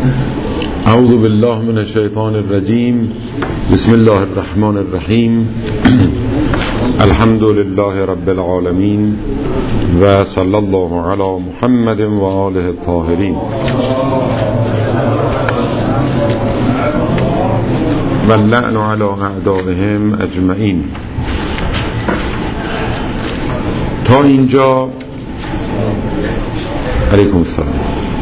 اعوذ بالله من الشیطان الرجیم. بسم الله الرحمن الرحیم. الحمد لله رب العالمین و صلی الله علی محمد و آله الطاهرین و اللعن علی اعدائهم اجمعین. تا اینجا علیکم السلام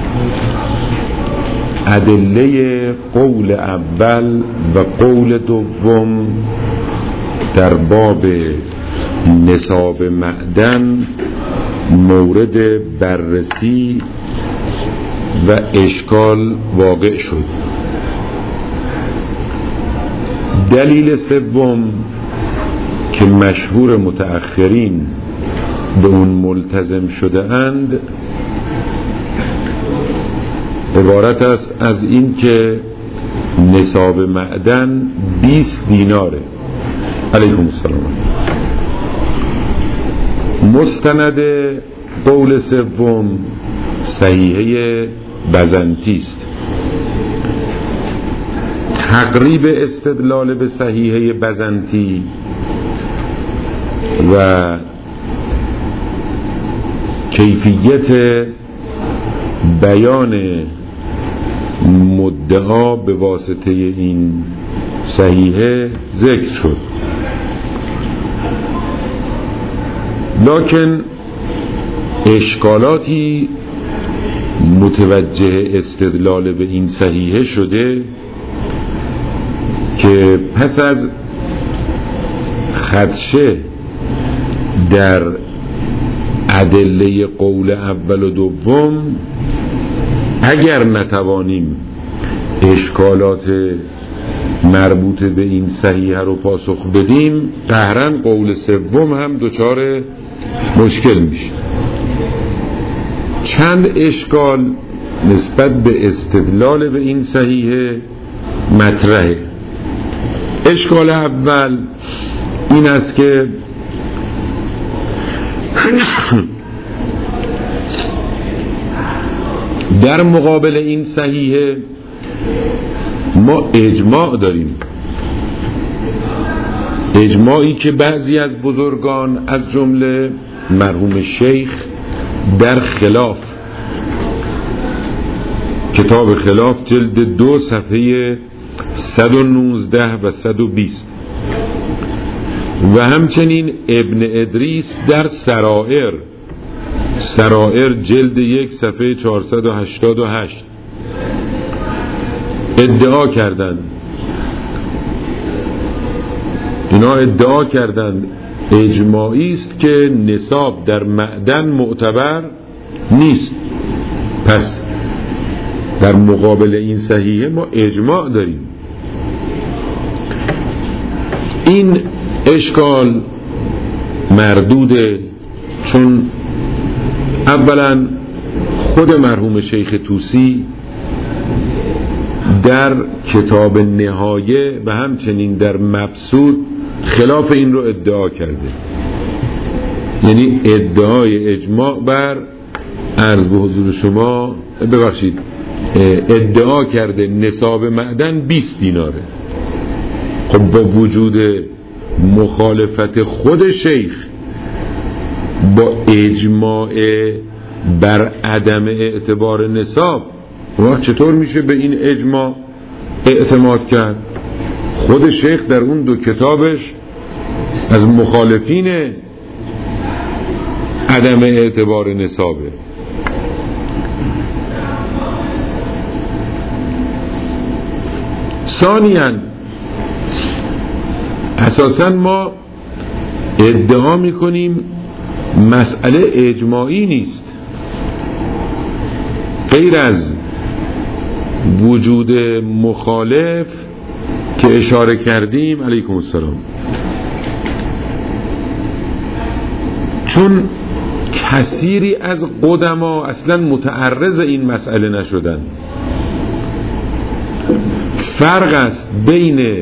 ادله قول اول و قول دوم در باب نصاب معدن مورد بررسی و اشکال واقع شد. دلیل سوم که مشهور متأخرین به اون ملتزم شده اند عبارت است از این که نصاب معدن 20 دیناره. علیکم السلام. مستند قول سوم صحیحه بزنطی است. تقریب استدلال به صحیحه بزنطی و کیفیت بیان مدعا به واسطه این صحیحه ذکر شد، لکن اشکالاتی متوجه استدلال به این صحیحه شده که پس از خدشه در ادله قول اول و دوم اگر نتوانیم اشکالات مربوط به این صحیحه رو پاسخ بدیم قهرن قول سوم هم دچار مشکل میشه. چند اشکال نسبت به استدلال به این صحیحه مطرحه. اشکال اول این است که در مقابل این صحیحه ما اجماع داریم، اجماعی که بعضی از بزرگان از جمله مرحوم شیخ در خلاف، کتاب خلاف جلد 2 صفحه 119 و 120 و همچنین ابن ادریس در سرائر جلد 1 صفحه 488 ادعا کردند، اینا ادعا کردند اجماعی است که نصاب در معدن معتبر نیست. پس در مقابل این صحیحه ما اجماع داریم. این اشکال مردوده، چون اولا خود مرحوم شیخ طوسی در کتاب نهایه و همچنین در مبسوط خلاف این رو ادعا کرده، یعنی ادعای اجماع بر عرض به حضور شما ادعا کرده نصاب معدن 20 دیناره. خب با وجود مخالفت خود شیخ با اجماع بر عدم اعتبار نصاب چطور میشه به این اجماع اعتماد کرد؟ خود شیخ در اون 2 کتابش از مخالفین عدم اعتبار نصابه. ثانیاً اساساً ما ادعا میکنیم مسئله اجماعی نیست، غیر از وجود مخالف که اشاره کردیم. علیکم السلام. چون کثیری از قدما اصلا متعرض این مسئله نشدن. فرق است بین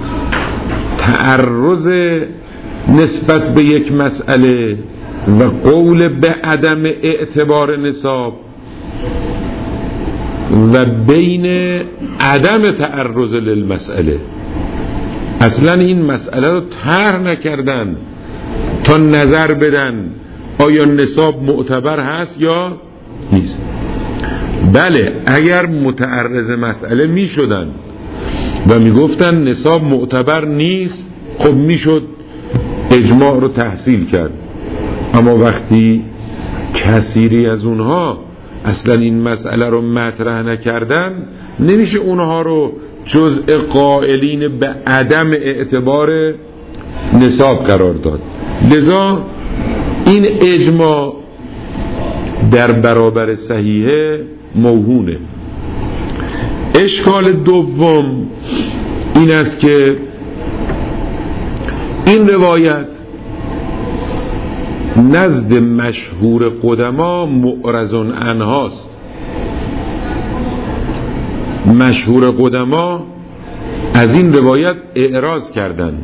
تعرض نسبت به یک مسئله و قول به عدم اعتبار نصاب و بین عدم تعرض للمسئله. اصلا این مسئله رو طرح نکردن تا نظر بدن آیا نصاب معتبر هست یا نیست. بله، اگر متعرض مسئله می شدن و می گفتن نصاب معتبر نیست، خب می شد اجماع رو تحصیل کرد. اما وقتی کثیری از اونها اصلا این مسئله رو مطرح نکردن، نمیشه اونها رو جزء قائلین به عدم اعتبار نصاب قرار داد. لذا این اجماع در برابر صحیحه موهونه. اشکال دوم این است که این روایت نزد مشهور قدما معرض عنهاست. مشهور قدما از این روایت اعراض کردند،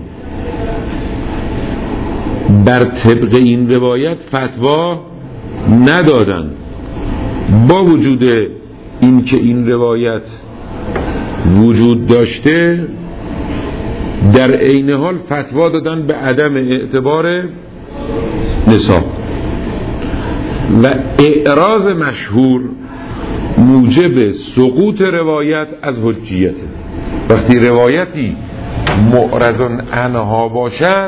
بر طبق این روایت فتوا ندادند. با وجود این که این روایت وجود داشته، در عین حال فتوا دادن به عدم اعتبار نصاب. و اعراض مشهور موجب سقوط روایت از حجیته. وقتی روایتی معرض عنها باشد،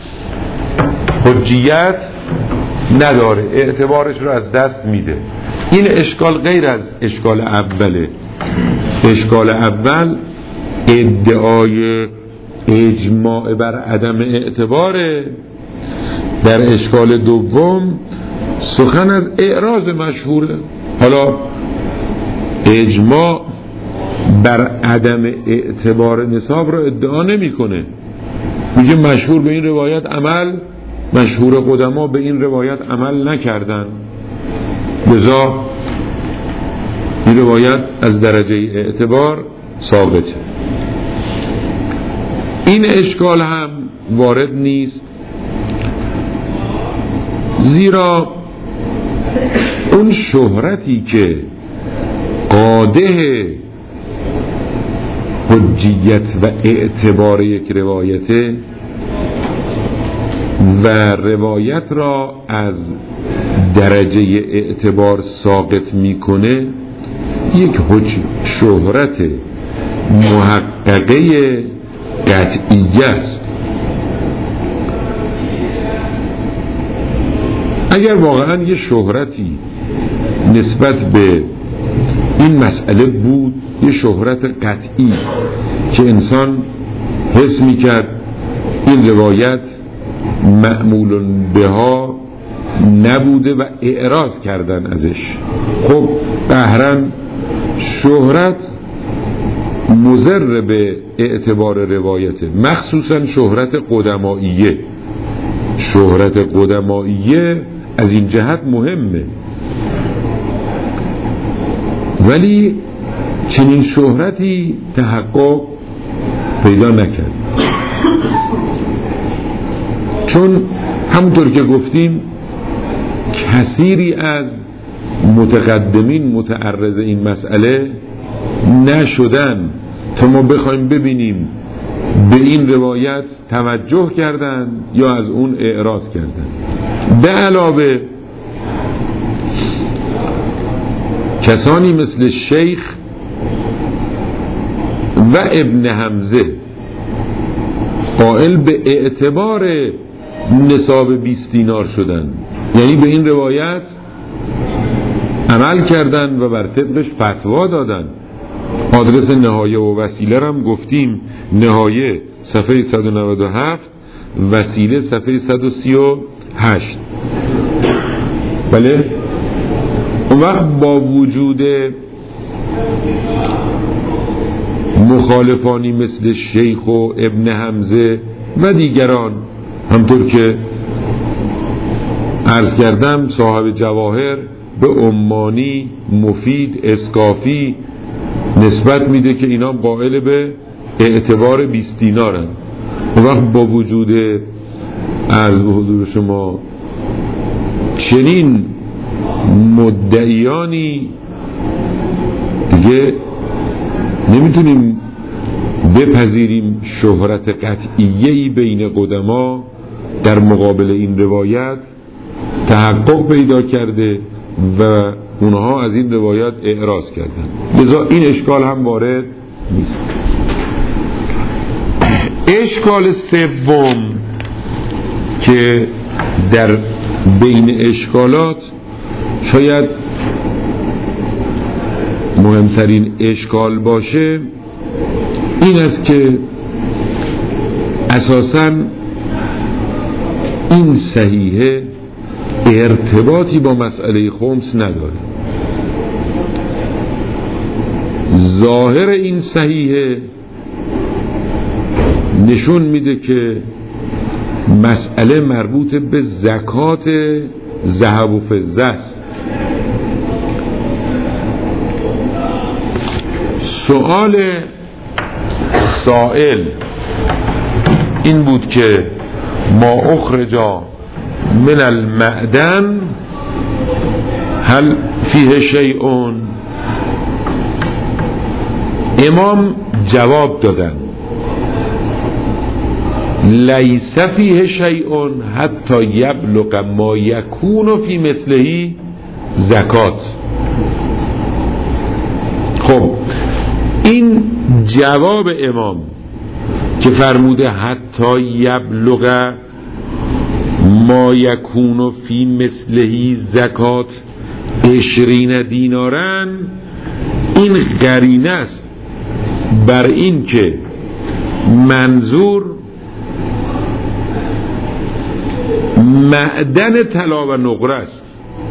حجیت نداره، اعتبارش رو از دست میده. این اشکال غیر از اشکال اوله. اشکال اول ادعای اجماع بر عدم اعتباره، در اشکال دوم سخن از اعراض مشهوره. حالا اجماع بر عدم اعتبار نصاب رو ادعا نمی کنه، میگه مشهور به این روایت عمل، مشهور قدما به این روایت عمل نکردن، لذا این روایت از درجه اعتبار ثابته. این اشکال هم وارد نیست، زیرا اون شهرتی که قاده حجیت و اعتبار یک روایته و روایت را از درجه اعتبار ساقط میکنه، یک شهرت محققه قطعیه است. اگر واقعا یه شهرتی نسبت به این مسئله بود، یه شهرت قطعی که انسان حس میکرد این روایت معمول بها نبوده و اعراض کردن ازش، خب قهرن شهرت مضر به اعتبار روایته، مخصوصا شهرت قدمائیه. شهرت قدمائیه از این جهت مهمه، ولی چنین شهرتی تحقق پیدا نکرد، چون همونطور که گفتیم کثیری از متقدمین متعرض این مسئله نشدن تا ما بخوایم ببینیم به این روایت توجه کردن یا از اون اعراض کردن. به علاوه کسانی مثل شیخ و ابن حمزه قائل به اعتبار نصاب 20 دینار شدن، یعنی به این روایت عمل کردن و بر طبقش فتوا دادن. آدرس نهایه و وسیله هم گفتیم، نهایه صفحه 197، وسیله صفحه 138. بله، اون وقت با وجود مخالفانی مثل شیخ و ابن حمزه و دیگران، همطور که عرض کردم صاحب جواهر به عمانی، مفید، اسکافی نسبت میده که اینا قائل به اعتبار 20 دینارن. اون وقت با وجود عرض به حضور شما چنین مدعیانی دیگه نمیتونیم بپذیریم شهرت قطعیه‌ای بین قدما در مقابل این روایت تحقق پیدا کرده و اونها از این روایت اعراض کردن، لذا این اشکال هم وارد نیست. اشکال سوم که در بین اشکالات شاید مهمترین اشکال باشه این است که اساساً این صحیحه ارتباطی با مسئله خمس نداره. ظاهر این صحیحه نشون میده که مسئله مربوط به زکات ذهب و فضه است. سؤال سائل این بود که ما اخرج من المعدن هل فیه شیء؟ امام جواب دادن لیس فیه شیء حتی یبلغ ما یکون فی مثله زکات. خب این جواب امام که فرموده حتی یبلغ ما یکون فی مثله زکات 20 دینارن، این قرینه است بر این که منظور معدن طلا و نقره است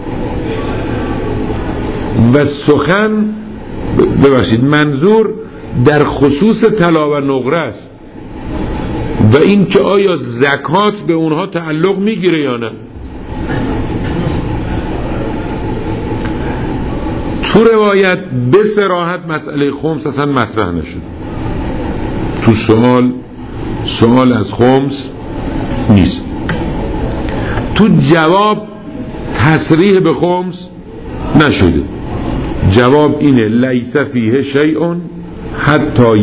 و سخن منظور در خصوص طلا و نقره است و این که آیا زکات به اونها تعلق میگیره یا نه. تو روایت به صراحت مسئله خمس اصلا مطرح نشد، تو سوال از خمس نیست، تو جواب تصریح به خمس نشده. جواب اینه لیس فیه شیء حتی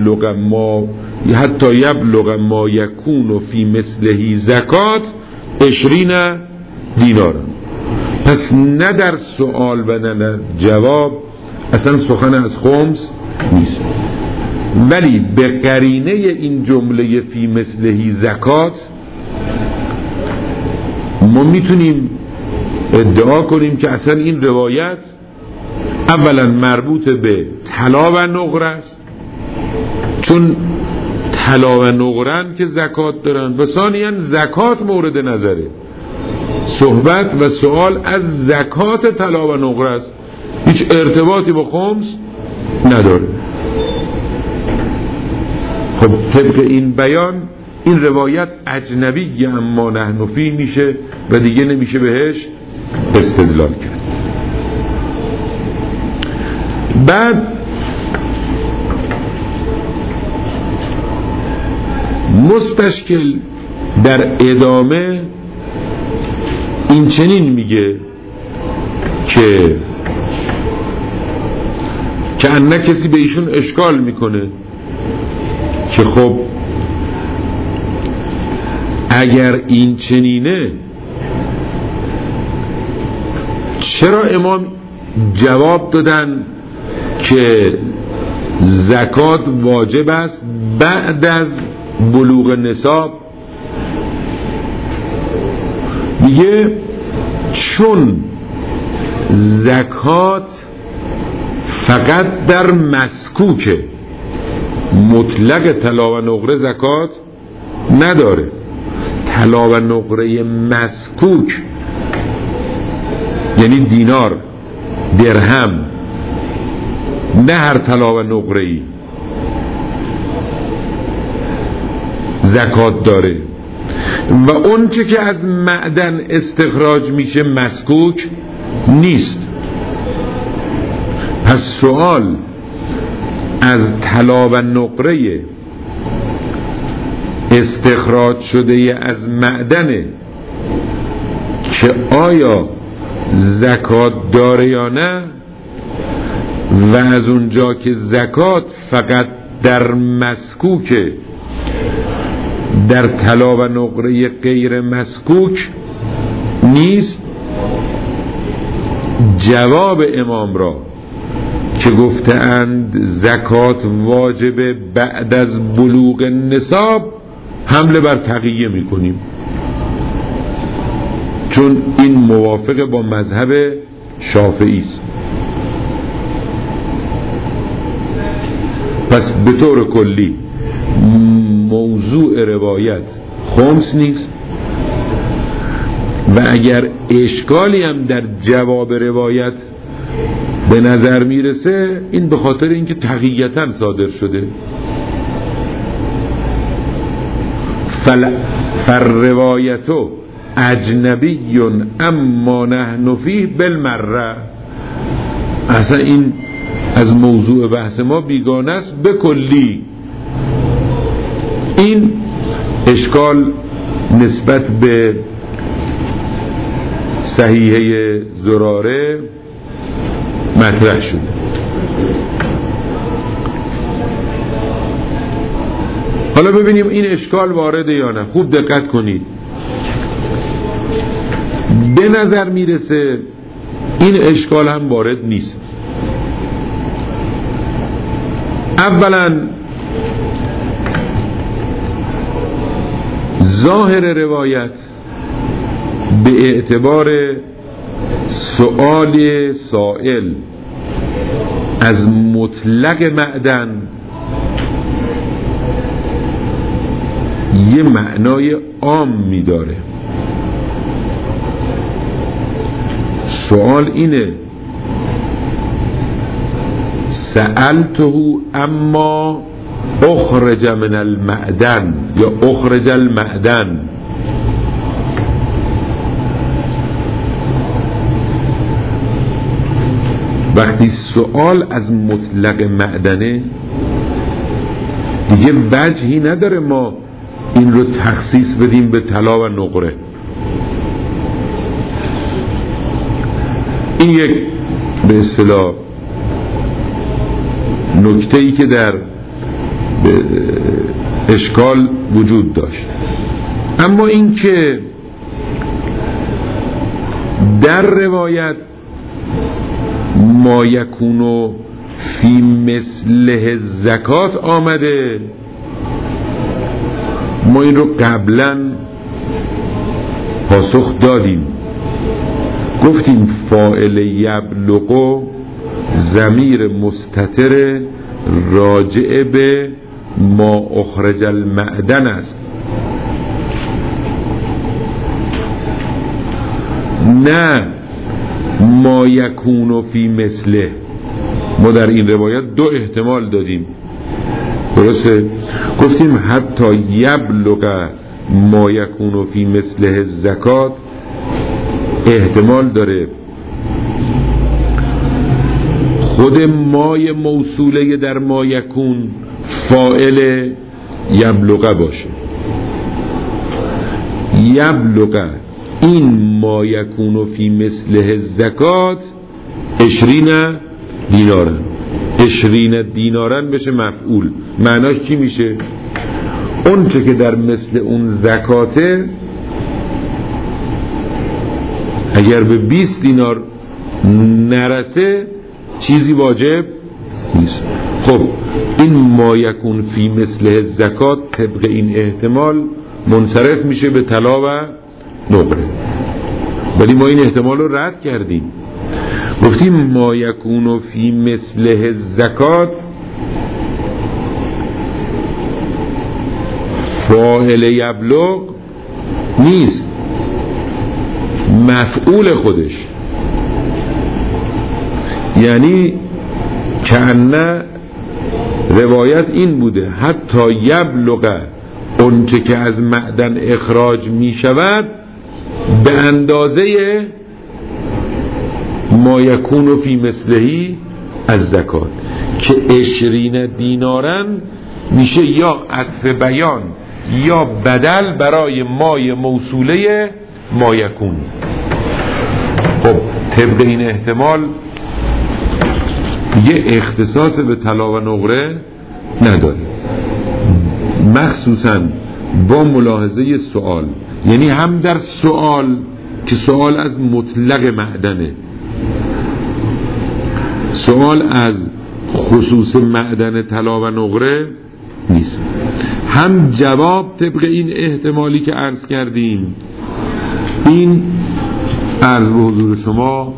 یبلغ ما یکون فی مثله زکات 20 دینارن. پس نه در سوال و نه در جواب اصلا سخن از خمس نیست، ولی به قرینه این جمله فی مثله زکات ما میتونیم ادعا کنیم که اصلا این روایت اولا مربوط به طلا و نقره است، چون طلا و نقرن که زکات دارن، و ثانیاً زکات مورد نظره. صحبت و سوال از زکات طلا و نقره است، هیچ ارتباطی با خمس نداره. خب طبق این بیان این روایت اجنبی اما نحن فی میشه و دیگه نمیشه بهش استدلال کرد. بعد مستشکل در ادامه این چنین میگه که انه کسی به ایشون اشکال میکنه که خب اگر این چنینه چرا امام جواب دادن که زکات واجب است بعد از بلوغ نصاب؟ میگه چون زکات فقط در مسکوکه، مطلق طلا و نقره زکات نداره. طلا و نقره مسکوک یعنی دینار، درهم، نه هر طلا و نقره‌ای زکات داره و اون چه که از معدن استخراج میشه مسکوک نیست. پس سوال از طلا و نقره استخراج شده از معدنه که آیا زکات داره یا نه، و از اونجا که زکات فقط در مسکوک، در طلا و نقره غیر مسکوک نیست، جواب امام را که گفتند زکات واجب بعد از بلوغ نصاب حمله بر تقیه میکنیم، چون این موافق با مذهب شافعی است. پس به طور کلی موضوع روایت خمس نیست و اگر اشکالی هم در جواب روایت به نظر میرسه، این به خاطر اینکه تقییتاً صادر شده. فالروایتو اجنبی اما نحن فیه بالمره، اصلا این از موضوع بحث ما بیگانه است به کلی. این اشکال نسبت به صحیحه زراره مطرح شده. حالا ببینیم این اشکال وارده یا نه. خوب دقت کنید. به نظر میرسه این اشکال هم وارد نیست. اولا ظاهر روایت به اعتبار سؤال سائل از مطلق معدن یه معنای عام میداره. سؤال اینه سألته اما اخرج من المعدن یا اخرج المعدن. وقتی سؤال از مطلق معدنه دیگه وجهی نداره ما این رو تخصیص بدیم به طلا و نقره. این یک به اصطلاح نکته‌ای که در اشکال وجود داشت. اما این که در روایت ما یکونو فی مثله زکات آمده، ما این رو قبلا پاسخ دادیم. گفتیم فاعل یبلغو ضمیر مستتر راجع به ما اخرج المعدن است، نه ما یکونو فی مثله. ما در این روایت دو احتمال دادیم، درسته؟ گفتیم حتی یبلغ ما یکونو فی مثله زکات احتمال داره خود مای موصوله در ما یکون فاعل یبلغ باشه. یبلغ این ما یکونو فی مثله زکات 20 دینارن، 20 دینارن بشه مفعول. معناش چی میشه؟ اون چه که در مثل اون زکاته اگر به 20 دینار نرسه چیزی واجب نیست. خب این ما یکون فی مثل زکات طبق این احتمال منصرف میشه به طلا و نقره، ولی ما این احتمال رو رد کردیم. گفتیم ما یکون فی مثل زکات فاعل یبلغ نیست، مفعول خودش. یعنی کأنه روایت این بوده حتی یبلغ اونچه که از معدن اخراج می شود به اندازه ما یکون فی مثلهی از زکات، که 20 دینارن میشه یا عطف بیان یا بدل برای مای موصوله ما یکون. خب طبق این احتمال دیگه اختصاص به طلا و نقره نداره، مخصوصا با ملاحظه سوال. یعنی هم در سوال که سوال از مطلق معدنه، سوال از خصوص معدن طلا و نقره نیست، هم جواب طبق این احتمالی که عرض کردیم، این عرض به حضور شما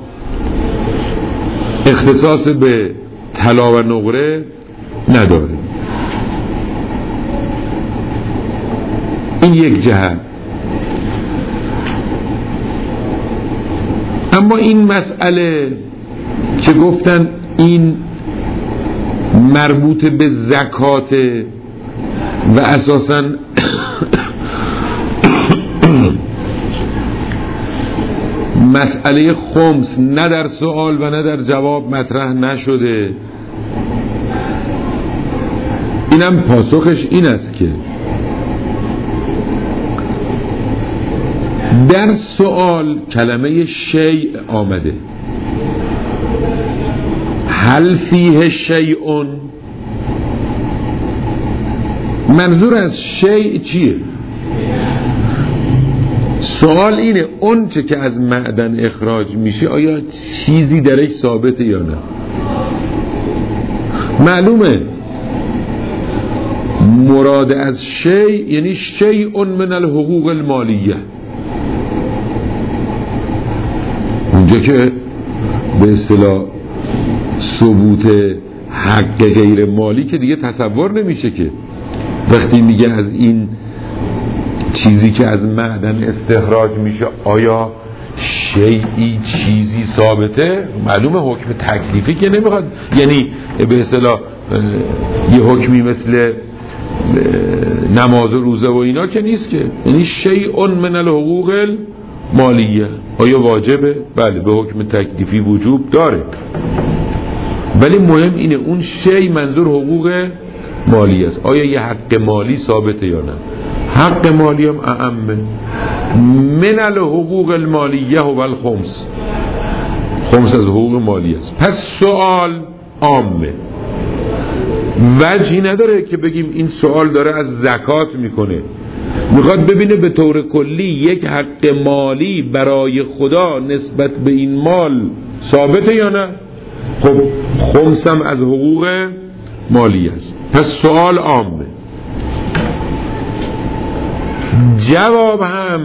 اختصاص به طلا و نقره نداره. این یک جهت. اما این مسئله که گفتن این مربوط به زکات و اساساً مسئله خمس نه در سوال و نه در جواب مطرح نشده، اینم پاسخش این است که در سوال کلمه شیء آمده، هل فیه شیء، منظور از شیء چیه؟ سوال اینه اون چه که از معدن اخراج میشه آیا چیزی درش ثابته یا نه؟ معلومه مراد از شیء یعنی شیء من الحقوق المالیه، اونجا که به اصطلاح ثبوت حق غیر مالی که دیگه تصور نمیشه که وقتی میگه از این چیزی که از معدن استخراج میشه آیا شیئی چیزی ثابته، معلومه حکم تکلیفی که نمیخواد، یعنی به اصطلاح یه حکمی مثل نماز و روزه و اینا که نیست که، یعنی شیء من الحقوق المالیه آیا واجبه؟ بله به حکم تکلیفی وجوب داره، ولی مهم اینه اون شیء منظور حقوق مالی است، آیا یه حق مالی ثابته یا نه؟ حق مالی هم اعمه، من الحقوق المالیه و الخمس، خمس از حقوق مالی است. پس سوال عامه، وجهی نداره که بگیم این سوال داره از زکات میکنه، میخواد ببینه به طور کلی یک حق مالی برای خدا نسبت به این مال ثابته یا نه. خب خمس هم از حقوق مالی است، پس سوال عامه. جواب هم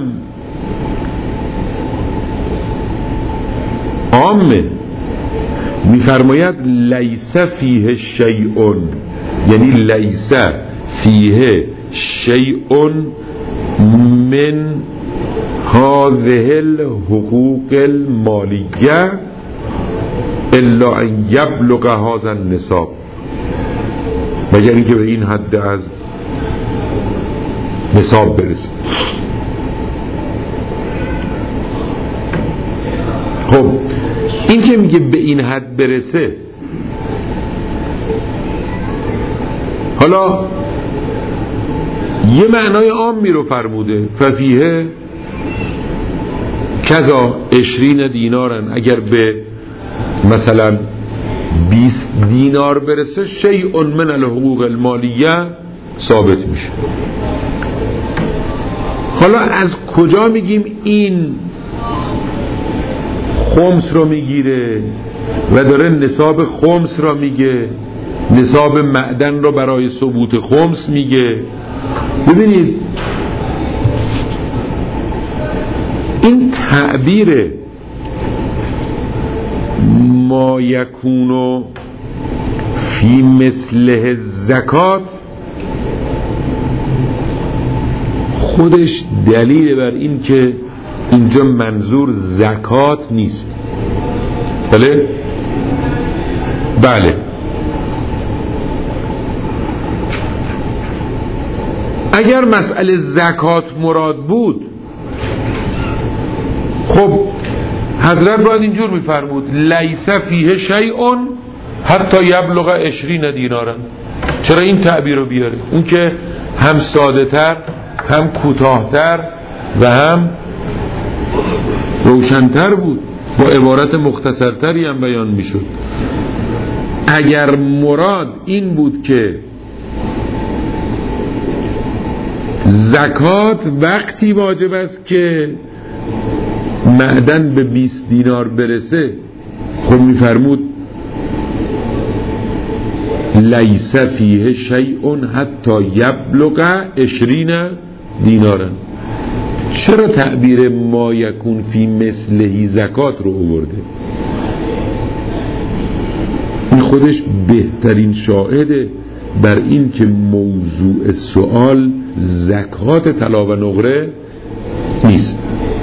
عامه، میفرماید لیس فیه شیء، یعنی لیس فیه شیء من هذه الحقوق المالیه الا ان یبلغ هذا النصاب، مگر اینکه به این حد از نصاب برسه. خب این که میگه به این حد برسه، حالا یه معنای عامی رو فرموده، ففیه کذا 20 دینارن، اگر به مثلا 20 دینار برسه شیء من الحقوق المالیه ثابت میشه. حالا از کجا میگیم این خمس رو میگیره و داره نصاب خمس را میگه، نصاب معدن رو برای ثبوت خمس میگه؟ ببینید این تعبیر ما یکونو فی مثله زکات خودش دلیل بر این که اینجا منظور زکات نیست. بله؟ بله. اگر مسئله زکات مراد بود خب حضرت باید اینجور میفرمود لیس فیه شیء حتی یبلغ 20 دینارا. چرا این تعبیر رو بیاره؟ اون که هم ساده تر، هم کوتاه‌تر و هم روشن‌تر بود، با عبارت مختصرتری هم بیان میشد. اگر مراد این بود که زکات وقتی واجب است که معدن به 20 دینار برسه، خب میفرمود لیس فیه شیء حتی یبلغ 20 دینارا. چرا تعبیر ما یکون فی مثله زکات رو آورده؟ این خودش بهترین شاهده بر این که موضوع سوال زکات طلا و نقره نیست.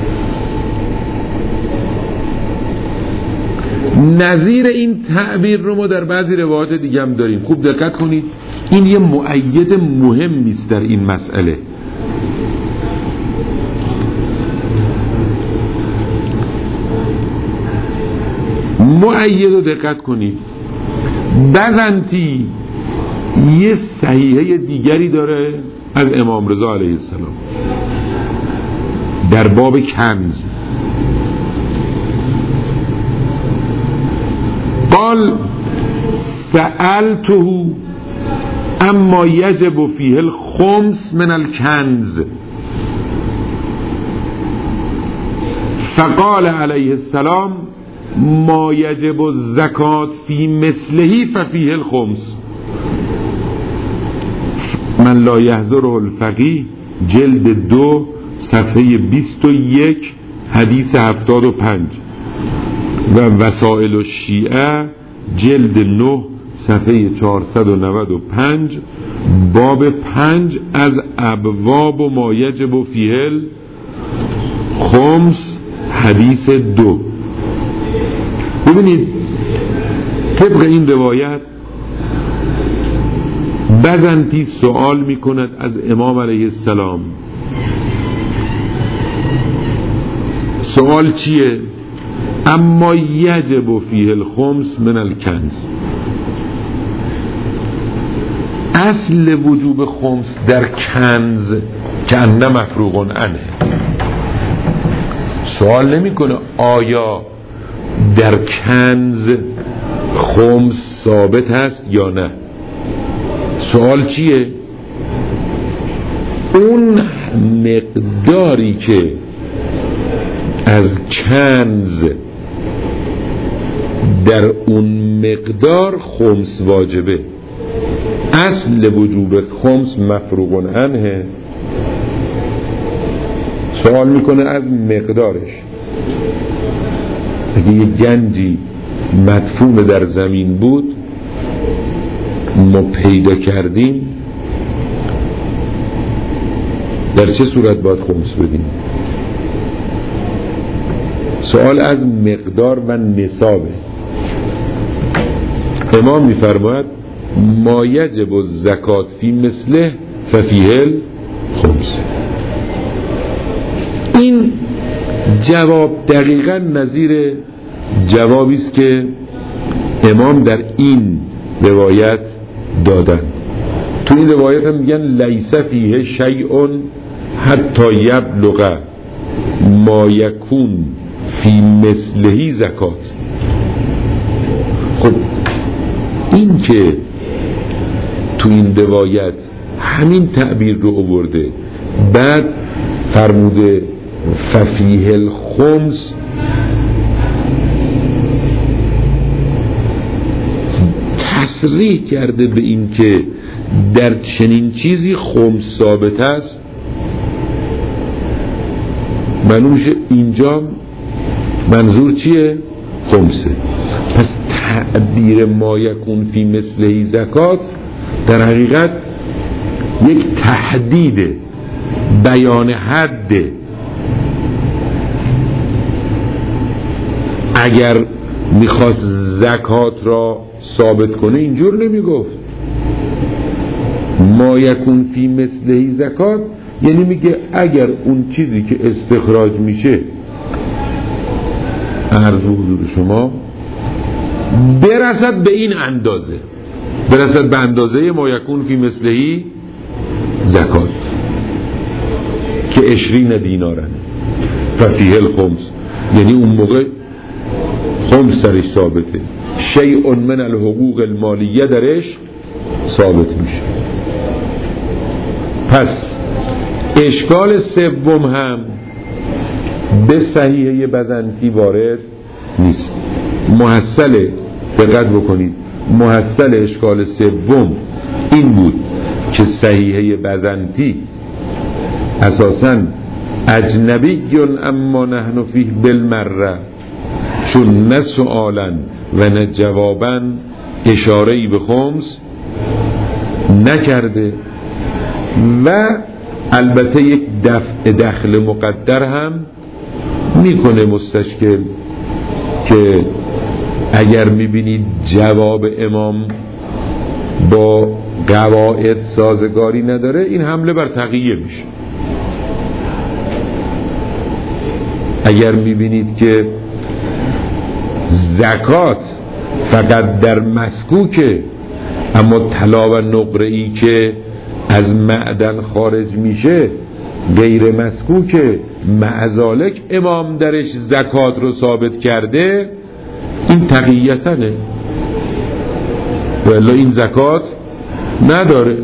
نظیر این تعبیر رو ما در بعضی روایات دیگه هم داریم. خوب دقت کنید، این یه مؤید مهم نیست در این مسئله. مؤید رو دقت کنید. بزنتی یه صحیحه دیگری داره از امام رضا علیه السلام در باب کنز. قال سألته اما یجب فیه الخمس من الکنز فقال علیه السلام ما یجب الزکات فی مثله ففیه الخمس. من لا یحضره الفقیه جلد 2 صفحه 21 حدیث 75 و وسائل الشیعه جلد 9 صفحه 495 باب 5 از ابواب ما یجب فیه الخمس حدیث 2. ببینید طبق این روایت بزنتی سوال میکند از امام علیه السلام. سوال چیه؟ اما یجب فیه الخمس من الکنز. اصل وجوب خمس در کنز که انه مفروغ عنه. سوال نمیکنه آیا در کنز خمس ثابت هست یا نه. سوال چیه؟ اون مقداری که از کنز در اون مقدار خمس واجبه. اصل وجوب خمس مفروغ عنه. سوال میکنه از مقدارش. اگه یه گنجی مدفون در زمین بود ما پیدا کردیم، در چه صورت باید خمس بدیم؟ سوال از مقدار و نصابه. امام میفرماید ما یجب الزکات فی مثله ففیه الخمس. این جواب دقیقا نظیر جوابی است که امام در این روایت دادن. تو این روایت هم میگن لیس فیه شیء حتی یبلغ ما یکون فی مثله زکات. خب این که تو این روایت همین تعبیر رو آورده، بعد فرموده ففیه الخمس، تصریح کرده به این که در چنین چیزی خمس ثابت است. معلومشه اینجا منظور چیه؟ خمسه. پس تعبیر ما یکون فی مثله زکات در حقیقت یک تحدید، بیان حد. اگر میخواست زکات را ثابت کنه اینجور نمیگفت ما یکون فی مثله زکات، یعنی میگه اگر اون چیزی که استخراج میشه، عرض به حضور شما، برسد به این اندازه، برسد به اندازه ما یکون فی مثله زکات که 20 دینارن ففیه الخمس، یعنی اون موقع خمس سرش ثابته. شیء من الحقوق المالیه درش ثابت میشه. پس اشکال سوم هم به صحیحه بزنطی وارد نیست. محصل، دقت بکنید، محصل اشکال سوم این بود که صحیحه بزنطی اساساً اجنبی اما نحن فیه بالمره، چون نه سؤالا و نه جوابا اشاره‌ای به خمس نکرده و البته یک دفع دخل مقدر هم میکنه مستشکل که اگر میبینید جواب امام با قواعد سازگاری نداره این حمله بر تقیه میشه. اگر میبینید که زکات فقط در مسکوکه اما طلا و نقره‌ای که از معدن خارج میشه غیر مسکوکه، معذالک امام درش زکات رو ثابت کرده، این تقییتنه ولی این زکات نداره.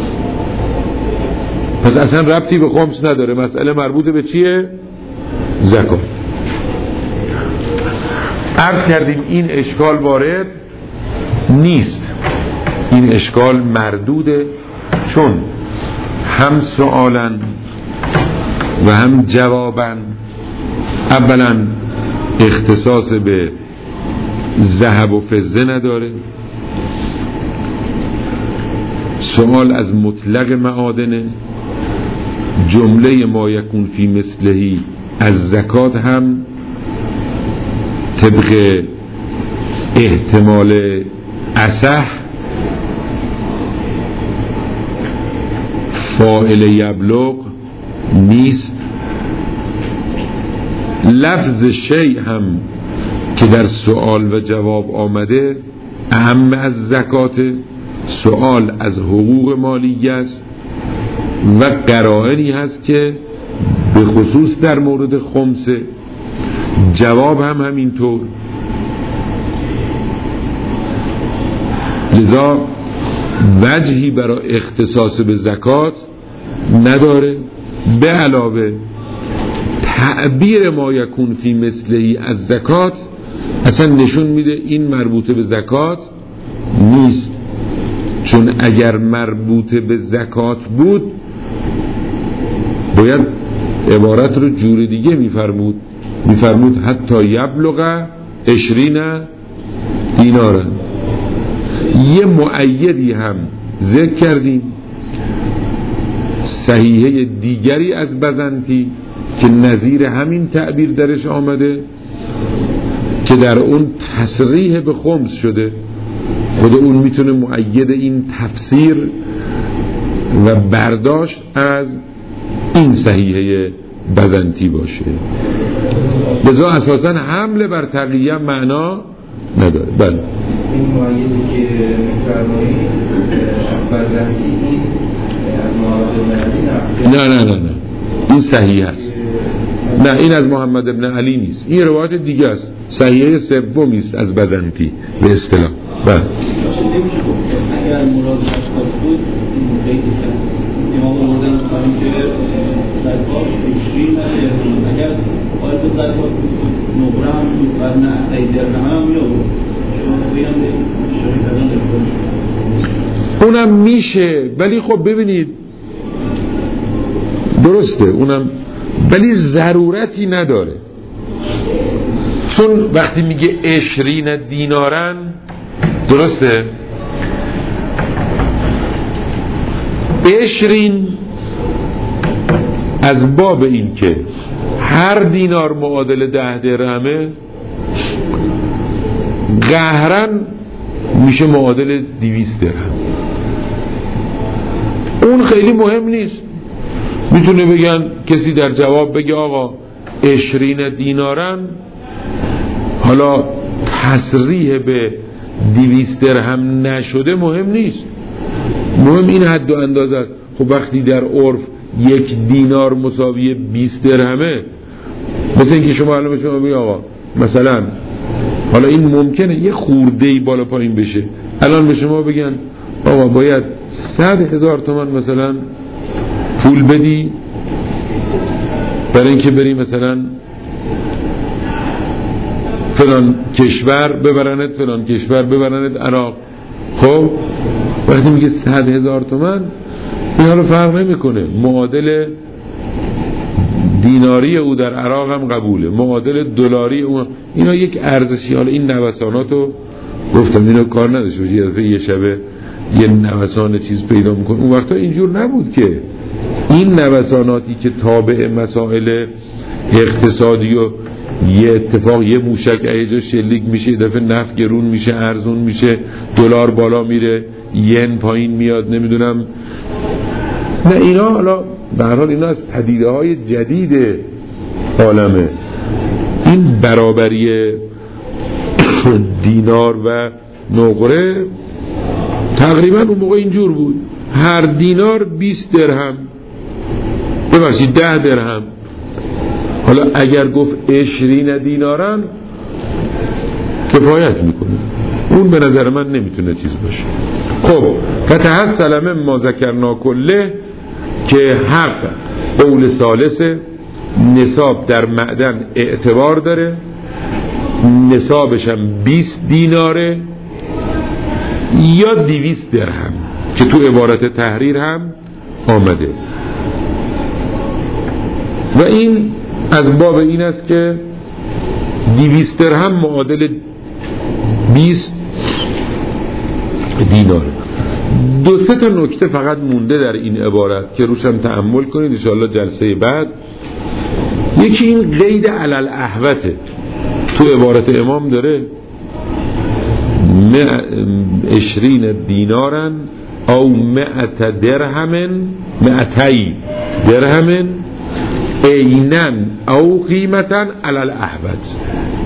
پس اصلا ربطی به خمس نداره، مسئله مربوط به چیه؟ زکات. عرض کردیم این اشکال وارد نیست، این اشکال مردوده، چون هم سؤالاً و هم جواباً اولاً اختصاص به ذهب و فضه نداره، سؤال از مطلق معادنه، جمله ما یکون فی مثلهی از زکات هم طبق احتمال اصح فاعل یبلغ نیست. لفظ شیء هم که در سؤال و جواب آمده اهم از زکات، سؤال از حقوق مالیه است و قرائنی هست که به خصوص در مورد خمسه، جواب هم همینطور. لذا وجهی برای اختصاص به زکات نداره. به علاوه تعبیر ما یکون فی مثلهی از زکات اصلا نشون میده این مربوط به زکات نیست، چون اگر مربوط به زکات بود باید عبارت رو جور دیگه میفرمود حتی یبلغ 20 دینارا. یه مؤیدی هم ذکر کردیم، صحیحه دیگری از بزنطی که نظیر همین تعبیر درش آمده که در اون تصریح به خمس شده، خود اون میتونه مؤید این تفسیر و برداشت از این صحیحه بزنطی باشه. لذا اساسا حمله بر تقیه معنا نداره. بله این مؤیدی که میفرمایید بزنطی نه این صحیح است. نه این از محمد ابن علی نیست، این روایت دیگه است، صحیحه سومی است از بزنطی به اصطلاح. بله اگر مراد اشخاص بود این قید کرد امام آوردن کنیم که زکات 20 اگر باید زکات نقره هم و نه عیده هم میاد شما بگم اونم میشه، ولی خب ببینید درسته اونم، ولی ضرورتی نداره، چون وقتی میگه 20 دینارن درسته 20 از باب این که هر دینار معادل 10 درهمه قهرن میشه معادل 200 درهم. اون خیلی مهم نیست، میتونه بگن کسی در جواب بگه آقا 20 دینارن، حالا تصریح به 200 درهم نشده مهم نیست، مهم این حد و اندازه است. خب وقتی در عرف 1 دینار مساوی 20 درهمه، مثل اینکه شما الان شما بگید آقا مثلا حالا این ممکنه یه خورده‌ای بالا پایین بشه. الان به شما بگن آقا باید 100,000 تومان مثلا پول بدی برای اینکه بری مثلا فلان کشور ببرنت، فلان کشور ببرنت عراق. خب وقتی میگه 100,000 تومان، این حالا فرق نمیکنه، معادل دیناری او در عراق هم قبوله، معادل دلاری او، اینا یک ارزشی. حالا این نوساناتو گفتم اینو کار نداشت یه شبه یه نوسان چیز پیدا میکنه. اون وقتا اینجور نبود که این نوساناتی که تابع مسائل اقتصادی و یه اتفاق، یه موشک ایجا شلیک میشه، یه دفعه نفت گرون میشه، ارزون میشه، دلار بالا میره، ین پایین میاد، نمیدونم. نه، اینا حالا به هر حال اینا از پدیده های جدید عالمه. این برابری دینار و نقره تقریبا اون موقع اینجور بود، هر دینار 20 درهم، ببخشید 10 درهم. حالا اگر گفت 20 دینارن کفایت میکنه، اون به نظر من نمیتونه چیز باشه. خب فتحصل من ما ذکرنا کله، که حق قول ثالثه، نصاب در معدن اعتبار داره، نصابش هم 20 دیناره یا 200 درهم که تو عبارت تحریر هم آمده. و این از باب این است که 200 درهم معادل 20 دیناره. 2-3 تا نکته فقط مونده در این عبارت که روشم تأمل کنید انشاءالله جلسه بعد. یکی این قید علل احوته تو عبارت امام داره، 20 دینارن او 100 درهم، 200 درهم اینن او قیمتن علل احوت.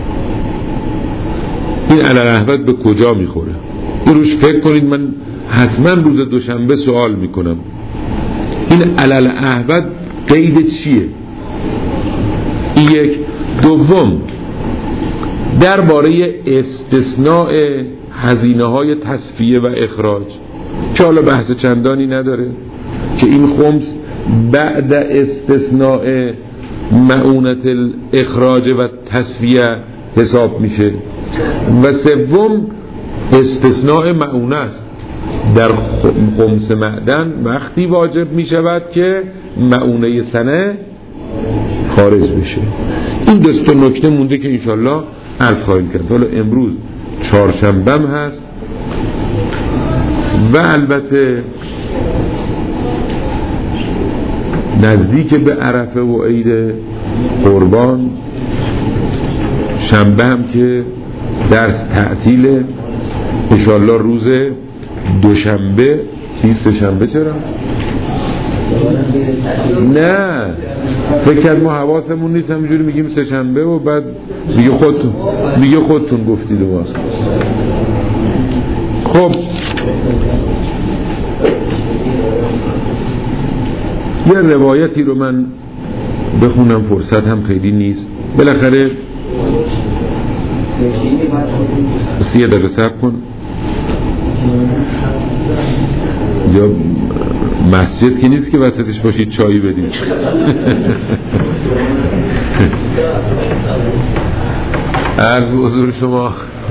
این علل احوت به کجا میخوره؟ این روش فکر کنید. من حتما روز دوشنبه سوال میکنم این علل احوت قید چیه؟ این یک. دوم، درباره استثناء هزینه های تصفیه و اخراج که حالا بحث چندانی نداره که این خمس بعد استثناء معونت الاخراج و تصفیه حساب میشه. و سوم، استثناء معونه است در خمس معدن وقتی واجب میشود که معونه سنه خارج بشه. این 2 تا نکته مونده که انشالله عرض خواهیم کرد. حالا امروز چهارشنبه هست و البته نزدیک به عرفه و عید قربان، شنبه هم که درس تعطیله، انشالله روز دوشنبه، سه شنبه چرا؟ نه فکر کرد ما حواسمون نیست، همینجوری میگیم سه شنبه و بعد میگه خودتون گفتید. و خب یه روایتی رو من بخونم، فرصت هم خیلی نیست. بالاخره 3 دقیقه صبر کن. یا مسجد که نیست که وسطش باشید چایی بدیم. عرض به حضور شما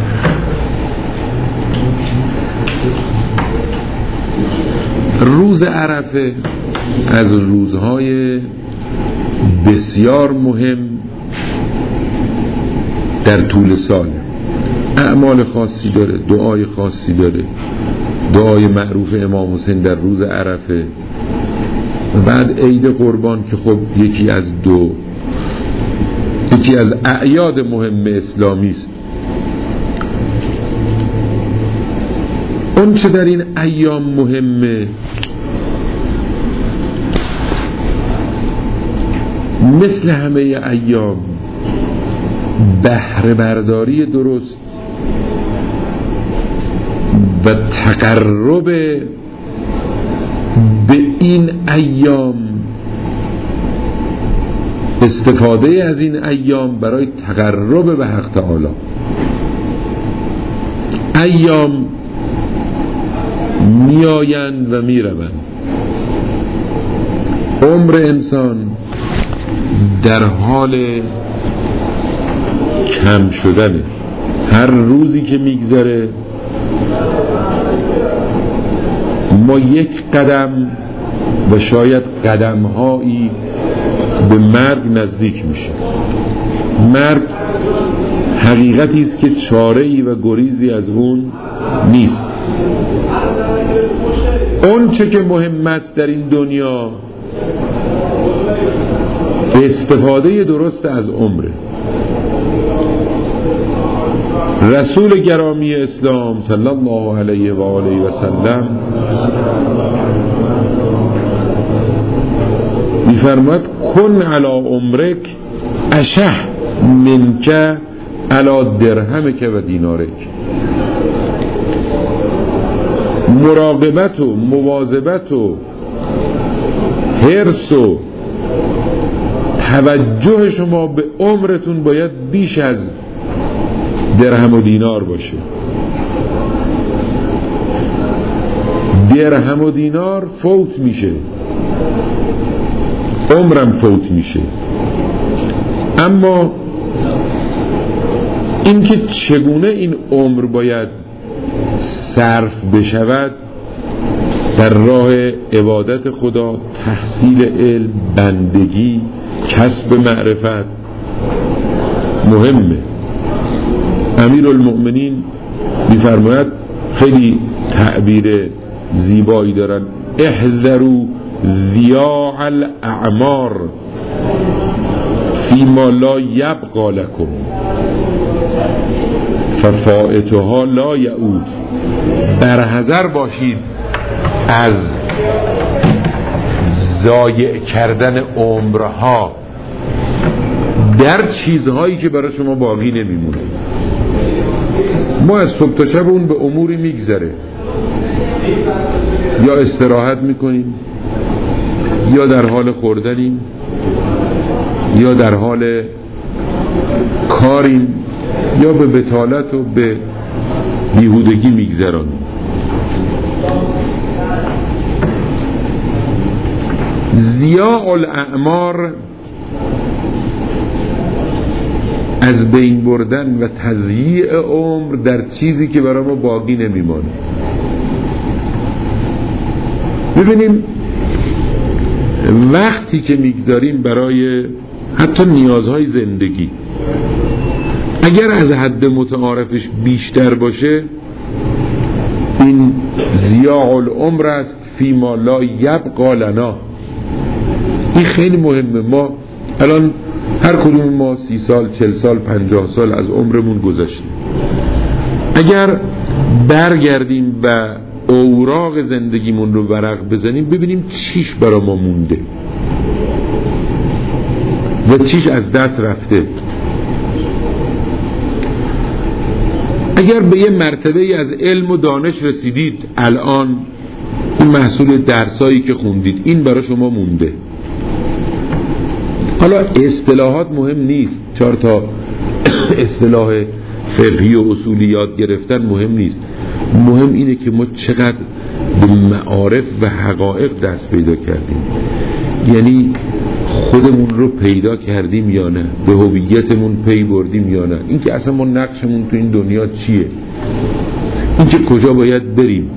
روز عرفه از روزهای بسیار مهم در طول سال. اعمال خاصی داره، دعای خاصی داره، دعای معروف امام حسین در روز عرفه و بعد عید قربان که خب یکی از اعیاد مهم اسلامی است. اون چه در این ایام مهمه مثل همه ایام بهره برداری درست و تقرب به این ایام، استفاده از این ایام برای تقرب به حق تعالی. ایام میآیند و میروند. عمر انسان در حال کم شدنه. هر روزی که میگذره ما یک قدم و شاید قدم‌هایی به مرگ نزدیک میشه. مرگ حقیقتی است که چاره‌ای و گریزی از اون نیست. اون چه که مهم است در این دنیا استفاده درست از عمره. رسول گرامی اسلام صلی الله علیه و آله و سلم می‌فرماید کن علی عمرک اشح منک علی درهمک و دینارک. مراقبت و مواظبت و حرص و توجه شما به عمرتون باید بیش از درهم و دینار باشه. درهم و دینار فوت میشه، عمرم فوت میشه. اما اینکه چگونه این عمر باید صرف بشود در راه عبادت خدا، تحصیل علم، بندگی، کسب معرفت مهمه. امیرالمؤمنین می‌فرماید، خیلی تعبیر زیبایی دارن، احذروا ضیاع الاعمار فیما لا یبقی لکم ففائتها لا یعود. برحذر باشید از ضایع کردن عمرها در چیزهایی که برای شما باقی نمیمونه. ما از صبح تا شب اون به اموری میگذره، یا استراحت میکنیم، یا در حال خوردنیم، یا در حال کاریم، یا به بطالت و به بیهودگی میگذرانیم. ضیاع الاعمار از بین بردن و تضییع عمر در چیزی که برای ما باقی نمیمانه. ببینیم وقتی که میگذاریم برای حتی نیازهای زندگی، اگر از حد متعارفش بیشتر باشه، این ضیاع العمر است فیما لا یبقی لنا. این خیلی مهمه. ما الان هر کدوم ما 30 سال، 40 سال، 50 سال از عمرمون گذشتیم. اگر برگردیم و اوراق زندگیمون رو ورق بزنیم، ببینیم چیش برای ما مونده و چیش از دست رفته. اگر به یه مرتبه از علم و دانش رسیدید، الان این محصول درسایی که خوندید، این برای شما مونده. حالا اصطلاحات مهم نیست، 4 تا اصطلاح فقهی و اصولی یاد گرفتن مهم نیست. مهم اینه که ما چقدر به معارف و حقایق دست پیدا کردیم، یعنی خودمون رو پیدا کردیم یا نه، به هویتمون پی بردیم یا نه، اینکه اصلا ما نقشمون تو این دنیا چیه، اینکه کجا باید بریم.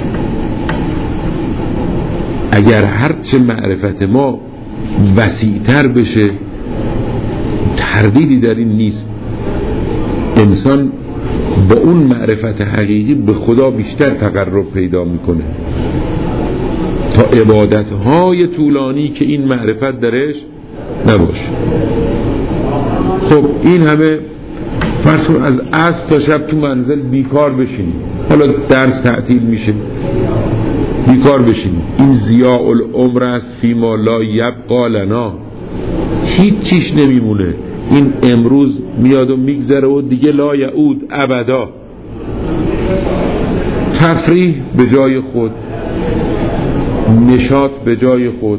اگر هرچه معرفت ما وسیع‌تر بشه، تردیدی در این نیست، انسان با اون معرفت حقیقی به خدا بیشتر تقرب پیدا میکنه تا عبادتهای طولانی که این معرفت درش نباشه. خب این همه فرض کن از عصر تا شب تو منزل بیکار بشینی، حالا درس تعطیل میشه، بیکار بشینی، این ضیاع العمر است فیما لا یبقی لنا. هیچ چیش نمیمونه. این امروز میاد و میگذره و دیگه لا یعود ابدا. تفریح به جای خود، نشاط به جای خود،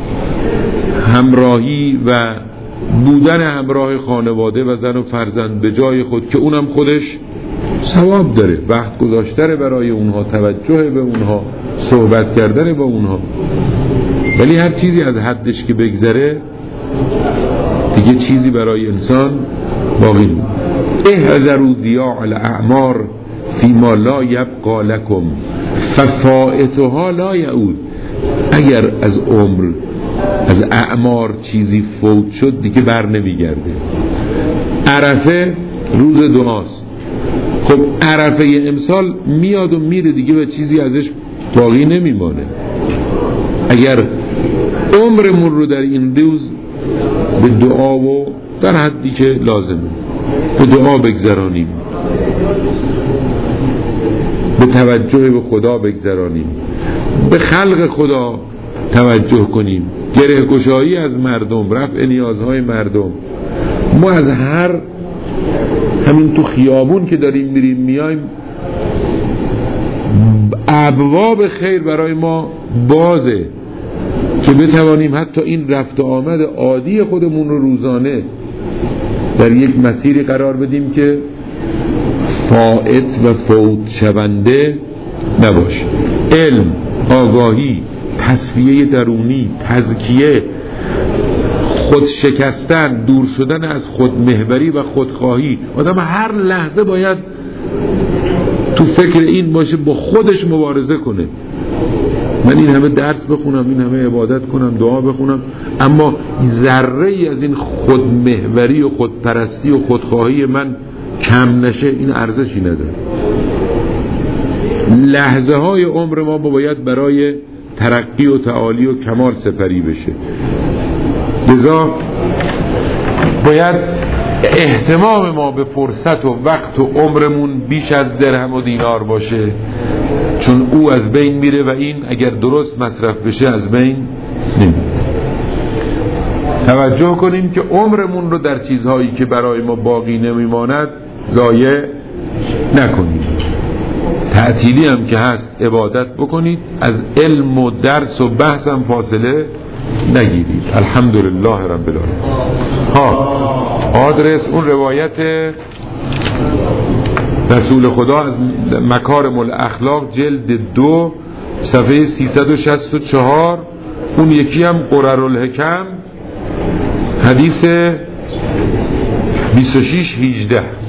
همراهی و بودن همراه خانواده و زن و فرزند به جای خود، که اونم خودش ثواب داره، وقت گذاشتن برای اونها، توجه به اونها، صحبت کردن با اونها. ولی هر چیزی از حدش که بگذره دیگه چیزی برای انسان باقی نیست. احذروا ضیاع الاعمار فیما لا یبقى لکم ففائتها لا یعود. اگر از عمر، از اعمار چیزی فوت شد دیگه بر نمیگرده. عرفه روز دعاست. خب عرفه امسال میاد و میره دیگه و چیزی ازش باقی نمیمانه. اگر عمرمون رو در این روز به دعا و در حدی که لازمه به دعا بگذرانیم، به توجه به خدا بگذرانیم، به خلق خدا توجه کنیم، گره گشایی از مردم، رفع نیازهای مردم. ما از همین تو خیابون که داریم میریم میایم ابواب خیر برای ما بازه که بتوانیم حتی این رفت و آمد عادی خودمون رو روزانه در یک مسیری قرار بدیم که فائت و فوت شونده نباشه. علم، آگاهی، تصفیه درونی، تزکیه، خود شکستن، دور شدن از خودمحوری و خودخواهی. آدم هر لحظه باید تو فکر این باشه، با خودش مبارزه کنه. من این همه درس بخونم، این همه عبادت کنم، دعا بخونم، اما ذره ای از این خودمحوری و خودپرستی و خودخواهی من کم نشه، این ارزشی نداره. لحظه های عمر ما باید برای ترقی و تعالی و کمال سپری بشه. لذا باید اهتمام ما به فرصت و وقت و عمرمون بیش از درهم و دینار باشه، چون او از بین میره و این اگر درست مصرف بشه از بین نمیره. توجه کنیم که عمرمون رو در چیزهایی که برای ما باقی نمیماند ضایع نکنیم. تعطیلی هم که هست عبادت بکنید، از علم و درس و بحث هم فاصله نگیرید. الحمدلله رب العالمین. آدرس اون روایت رسول خدا از مکارم الاخلاق جلد 2 صفحه 364. اون یکی هم قرر الحکم حدیث 26-18.